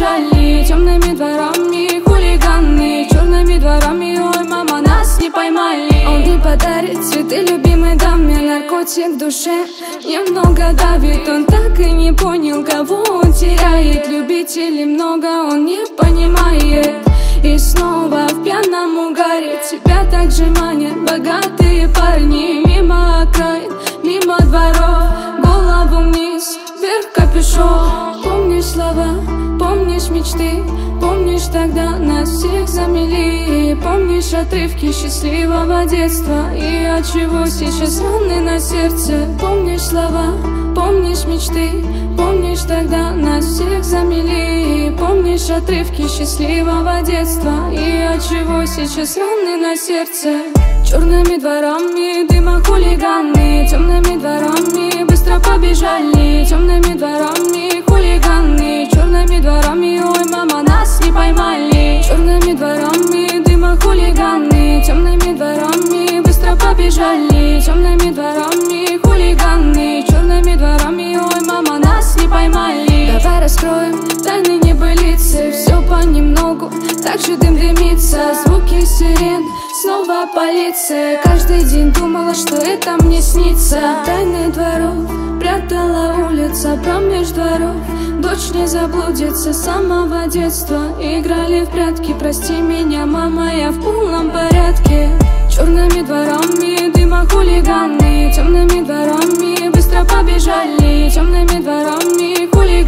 побежали темными дворами хулиганы, черными дворами, ой, мама, нас не поймали. Он не подарит цветы любимой даме, наркотик в душе немного давит. Он так и не понял, кого он теряет. Любителей много, он не понимает. И снова в пьяном угаре тебя также манят богатые парни. Мимо окраин, мимо дворов, голову вниз, вверх капюшон. Помнишь слова, помнишь мечты, помнишь тогда нас всех замели. Помнишь отрывки счастливого детства и отчего сейчас раны на сердце. Помнишь слова, помнишь мечты, помнишь тогда нас всех замели. Помнишь отрывки счастливого детства и отчего сейчас раны на сердце. Черными дворами дыма хулиганы, темными дворами быстро побежали. Темными дворами хулиганы, черными дворами, ой, мама, нас не поймали. Черными дворами дыма хулиганы, темными дворами быстро побежали. Темными дворами хулиганы, черными дворами, ой, мама, нас не поймали. Давай раскроем тайны небылицы, все понемногу, так же дым дымится, звуки сирен, снова полиция. Каждый день думала, что это мне снится. Тайны дворов прятала улица промеж дворов. Дочь не заблудится с самого детства. Играли в прятки, прости меня, мама, я в полном порядке. Черными дворами дыма хулиганы, темными дворами быстро побежали. Темными дворами хулиганы.